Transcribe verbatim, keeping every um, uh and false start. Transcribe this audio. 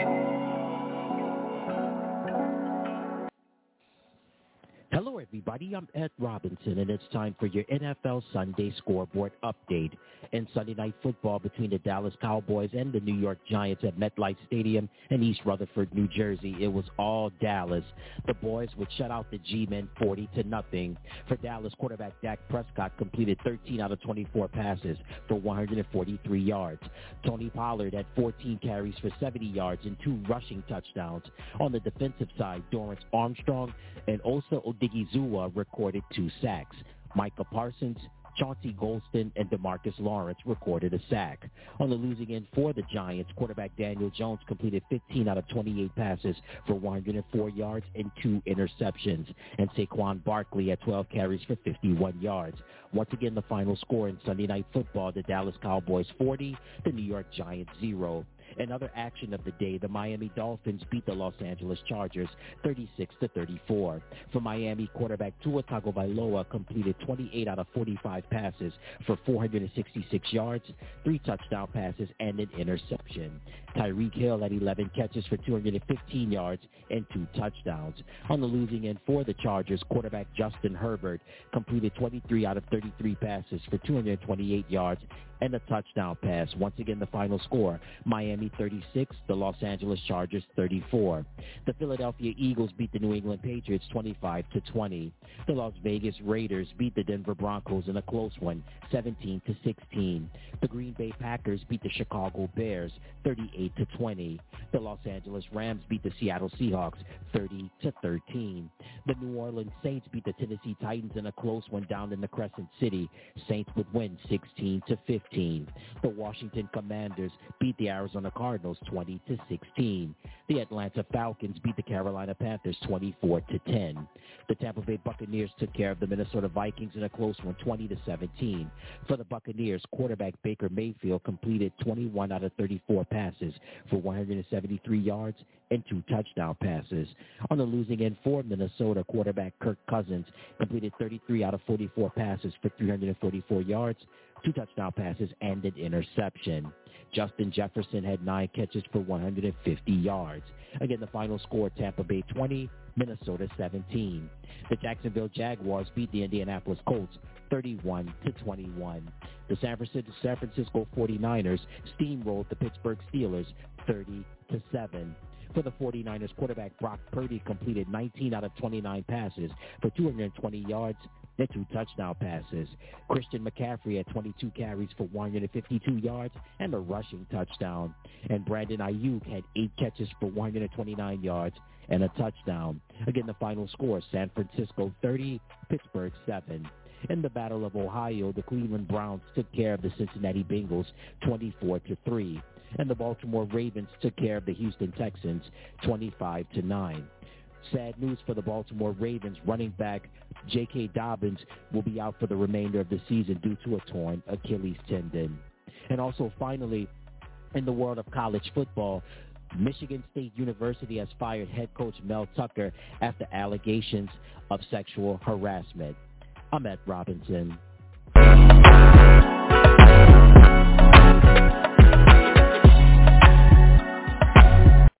Hello, everybody. I'm Ed Robinson, and it's time for your N F L Sunday scoreboard update. In Sunday night football between the Dallas Cowboys and the New York Giants at MetLife Stadium in East Rutherford, New Jersey, it was all Dallas. The boys would shut out the G-men forty to nothing. For Dallas, quarterback Dak Prescott completed thirteen out of twenty-four passes for one hundred forty-three yards. Tony Pollard had fourteen carries for seventy yards and two rushing touchdowns. On the defensive side, Dorrance Armstrong and Osa Odigizua recorded two sacks. Micah Parsons, Chauncey Golston, and DeMarcus Lawrence recorded a sack. On the losing end for the Giants, quarterback Daniel Jones completed fifteen out of twenty-eight passes for one hundred four yards and two interceptions. And Saquon Barkley had twelve carries for fifty-one yards. Once again, the final score in Sunday Night Football, the Dallas Cowboys forty, the New York Giants zero. In other action of the day, the Miami Dolphins beat the Los Angeles Chargers thirty-six to thirty-four. For Miami, quarterback Tua Tagovailoa completed twenty-eight out of forty-five passes for four hundred sixty-six yards, three touchdown passes, and an interception. Tyreek Hill had eleven catches for two hundred fifteen yards and two touchdowns. On the losing end for the Chargers, quarterback Justin Herbert completed twenty-three out of thirty-three passes for two hundred twenty-eight yards and a touchdown pass. Once again, the final score, Miami thirty-six, the Los Angeles Chargers thirty-four. The Philadelphia Eagles beat the New England Patriots twenty-five to twenty. The Las Vegas Raiders beat the Denver Broncos in a close one, seventeen to sixteen. The Green Bay Packers beat the Chicago Bears thirty-eight to twenty. The Los Angeles Rams beat the Seattle Seahawks thirty to thirteen. The New Orleans Saints beat the Tennessee Titans in a close one down in the Crescent City. Saints would win sixteen to fifteen. The Washington Commanders beat the Arizona Cardinals twenty to sixteen. The Atlanta Falcons beat the Carolina Panthers twenty-four to ten. The Tampa Bay Buccaneers took care of the Minnesota Vikings in a close one, twenty to seventeen. For the Buccaneers, quarterback Baker Mayfield completed twenty-one out of thirty-four passes for one hundred seventy-three yards and two touchdown passes. On the losing end for Minnesota, quarterback Kirk Cousins completed thirty-three out of forty-four passes for three hundred forty-four yards, two touchdown passes, and an interception. Justin Jefferson had nine catches for one hundred fifty yards. Again, the final score, Tampa Bay twenty, Minnesota seventeen. The Jacksonville Jaguars beat the Indianapolis Colts thirty-one to twenty-one. The San Francisco, San Francisco forty-niners steamrolled the Pittsburgh Steelers thirty to seven. For the forty-niners, quarterback Brock Purdy completed nineteen out of twenty-nine passes for two hundred twenty yards and two touchdown passes. Christian McCaffrey had twenty-two carries for one hundred fifty-two yards and a rushing touchdown. And Brandon Ayuk had eight catches for one hundred twenty-nine yards and a touchdown. Again, the final score, San Francisco thirty, Pittsburgh seven. In the Battle of Ohio, the Cleveland Browns took care of the Cincinnati Bengals twenty-four to three. And the Baltimore Ravens took care of the Houston Texans twenty-five to nine. Sad news for the Baltimore Ravens. Running back J K. Dobbins will be out for the remainder of the season due to a torn Achilles tendon. And also, finally, in the world of college football, Michigan State University has fired head coach Mel Tucker after allegations of sexual harassment. I'm Ed Robinson.